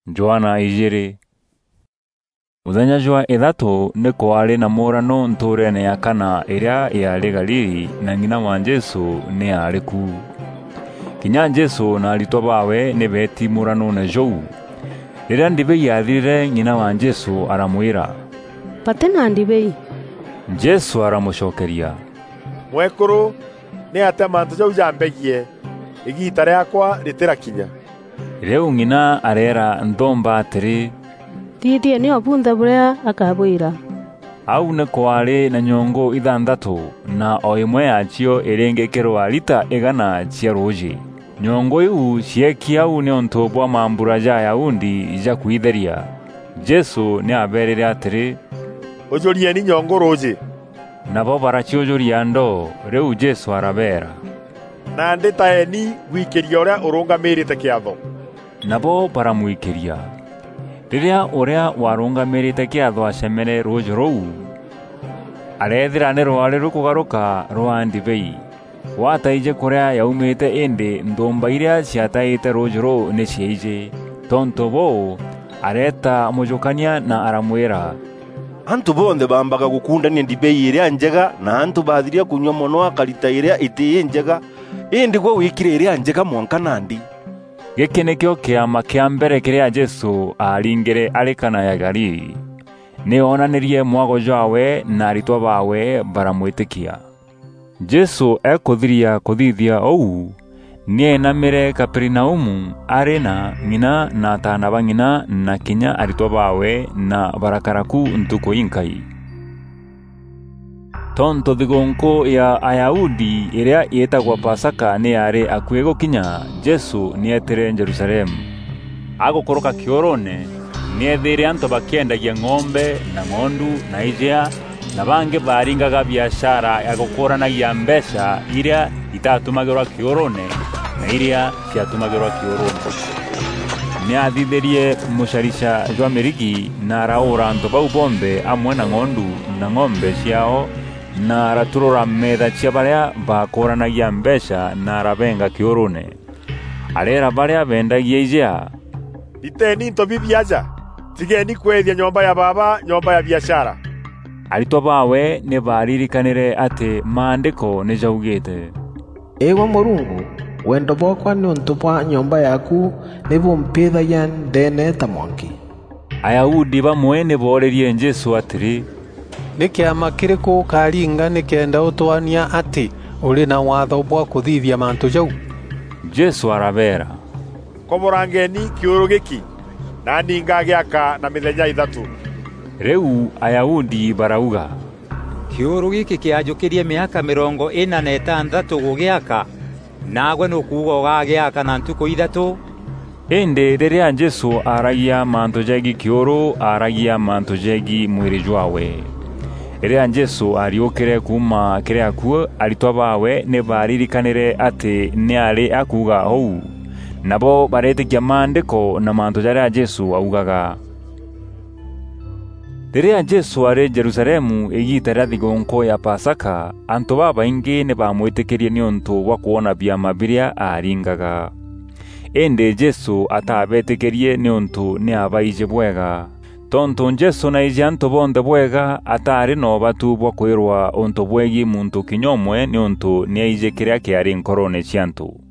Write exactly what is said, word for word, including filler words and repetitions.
Joana ijiri. Muthenya jwa ithatu ni kwari na murano nturene ya Kana iria yari Galili, na ng'ina wa Jesu ni ari ku. Kinya Jesu na aritwa bawe ni beti murano na jou. Riria ndibei yathirire, ng'ina wa Jesu aramwira, "Patena ndibei." Jesu aramucokeria, "Mwekuru, ni ate mantu jau jambegie, igita riakwa ritirakinya." Riu ng'ina arera nthomba atiri, "Thithie ni obunthe buria akabwira." Au ni kwari na nyongo ithanthatu, na o imwe yacio irengekirwa lita igana cia ruji. Nyongo iu ciekia au ni onto bwa mambura ja Yahudi ja kuitheria. Jesu ni aberire atiri, "Ujurie ni nyongo ruji." Nabo baraciojuria ndo. Riu Jesu arabera, "Na nditaeni gwikiria uria urungamirite kiatho." Nabo baramwikiria. Riria uria warungamirite kiatho acemere ruji ruu, arethira ni rwari rukugaruka rwa ndibei. Wataije kuria yaumite indi nthumba iria ciataite ruji ruu ni ciaije. Tonto bo areta mujukania na aramwira, "Antu bonthe bambaga gukundania ndibei iria njega, na antu bathiria kunywa mono akarita iria iti njega, indi gwe wikire iria njega mwanka nandi." Giki nikio kiama kia mbere kiria Jesu aringire ari Kana ya Galili. Ni onanirie mwago jwawe na aritwa bawe baramwitikia. Jesu ekuthiria kuthithia ou, nienamire Kaperinaumu ari na ng'ina na atana ba ng'ina na kinya aritwa bawe na barakaraku ntuku inkai. Tonto thigonko ya Ayahudi iria yetagwa Pasaka ni yari akwie gukinya, Jesu nietire Jerusalemu. Agukoroka kiorone, niethire antu bakiendagia ng'ombe na ng'ondu na ijea, na bange baringaga biashara ya gukuranagia mbeca iria itatumagirwa kiorone na iria ciatumagirwa kiorone. Niathithirie mucarisha jwa mirigi na araura antu bau bonthe amwe na ng'ondu na ng'ombe ciao, na araturura metha cia baria bakuranagia mbeca na arabenga kiorone. Arera baria bendagia ijea, "Iteni into bibiaja, tigeni kwethia nyomba ya baba nyomba ya biashara." Aritwa bawe ni baririkanire ati maandiko ni jaugite, "Ewa Murungu, wendo bwakwa ni untu bwa nyomba yaku nibumpithagia ndene ta mwanki." Ayahudi bamwe ni borerie Jesu atiri, "Ni kiama kiriku karinga nikenda utwania ati uri na watho bwa kuthithia mantu jau?" Jesu arabera, "Komorangeni kiuru giki, na ningagiaka na mithenya ithatu." Riu Ayahudi barauga, "Kiuru giki kiajukirie miaka mirongo ina na itandatu gugiaka, nagwe nukuga ugagiaka na ntuku ithatu?" Indi riria Jesu aragia mantu jegi kiuru, aragia mantu jegi mwiri jwawe. Riria Jesu ariukire kuma kiria kuo, aritwa bawe ni baririkanire ati ni ari akuga ou, nabo baretikia maandiko na mantu jaria Jesu augaga. Riria Jesu ari Jerusalemu igita ria thigonko ya Pasaka, antu babaingi ni bamwitikirie ni untu wa kuona biama biria aringaga. Indi Jesu atabetikirie ni untu ni abaije bwega. Tonto Jesu na ije antu bonthe bwega, atari no batu bwa kwirwa untu bwegi muntu kinyomwe ni untu ni aije kiria kiari nkorone cia antu.